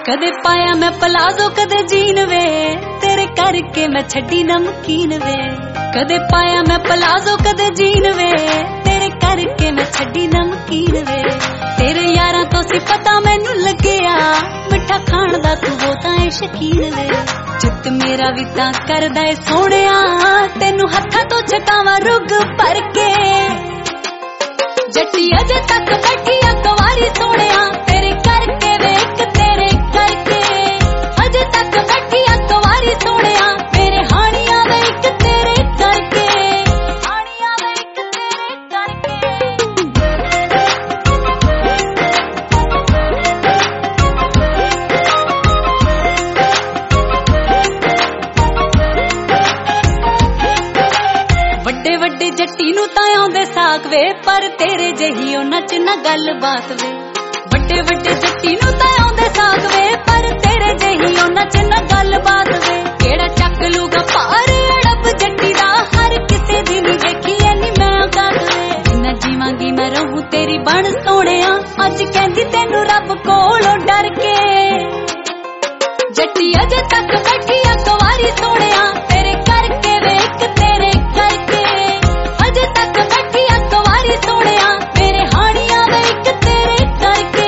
कदे पाया मैं पलाजो कदे जीन वे, तेरे करके मैं छड़ी नमकीन वे। कदे पाया मैं पलाजो कदे जीन वे, तेरे करके मैं छड़ी नमकीन वे। तेरे यारां तो सी पता मैनू लग्या, मिठा खाण दा तू बहुता है शकीन वे। चित मेरा भी तां करदा है सोहणिया, तेनू हत्थां तो छकावां रुग भर के। जट्टी अजे तक बैठी आ कुवारी सोहणिया, तेरे करके वेख तेरे करके। अजे तक बैठी आ कुवारी सोहणिया, मेरे हानिया वेख तेरे करके। हानिया वेख तेरे करके। वड्डे वड्डे जट्टी नू तां आउंदे साक वे, पर तेरे जही उन्हां च ना गल बात वे। वड्डे वड्डे जट्टी नू तां आउंदे साक वे, पर तेरे जही उन्हां च ना गल बात वे। केड़ा चक लूगा पार अड़ब जट्टी दा, हर किसे दी नी देखी ऐनी मैं औकात वे। जिन्ना जीवांगी मैं रहूं तेरी बण सोहणिया, अज कहंदी तैनू रब कोलों डर के। जट्टी अजे तक बैठी आ कुवारी सोहणिया, तेरे करके वेख तेरे करके। अजे तक बैठी आ कुवारी सोहणिया, मेरे हानिया वेख तेरे करके।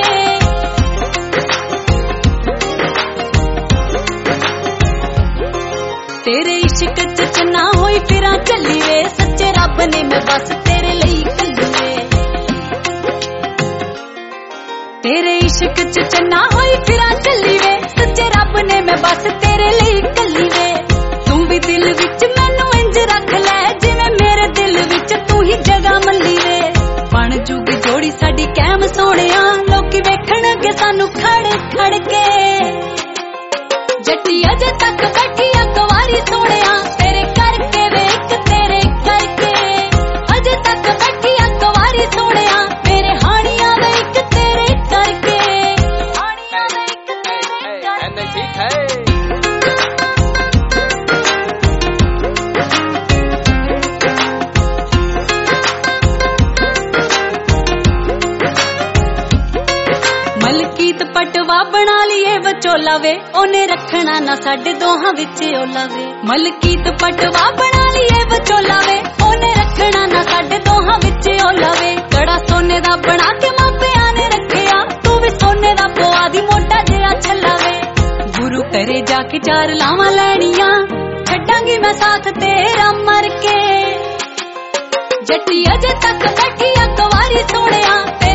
तेरे इश्क च चन्ना होई फिरां चली वे, सच्चे रब ने मैं बस तेरे लई कल्ली वे। तेरे इश्क च चन्ना होई फिरां चली वे, सच्चे रब ने मैं बस तेरे लई कल्ली वे। तू भी दिल विच मैनू इंज रख ले, जिवें मेरे दिल विच तू ही जगह मल्ली वे। बण जूगी जोड़ी साडी कैम सोहणिया, लोकी वेखणगे सानू खड़ खड़ के। जट्टी अजे तक बैठी आ कुवारी सोहणिया, तेरे करके वेख तेरे करके। अजे तक बैठी आ कुवारी सोहणिया, मेरे हानिया वेख तेरे करके। हानिया वेख तेरे करके। ठीक है। मलकीत पटवा बना लिये विचोला वे, ओने रखना ना साडे दोहां विच ओला वे। मलकीत पटवा बना लिये विचोला वे, ओने रखना ना साडे दोहां विच ओला वे। कड़ा सोने दा बना के मापियां ने रखिया, तू भी सोने दा पोआ दी मोटा जिहा छल्ला वे। गुरु करे जाके चार लावां लैणियां, छड्डांगी मैं साथ तेरा मर के। जट्टी अजे तक बैठी आ कुवारी सोहणिया।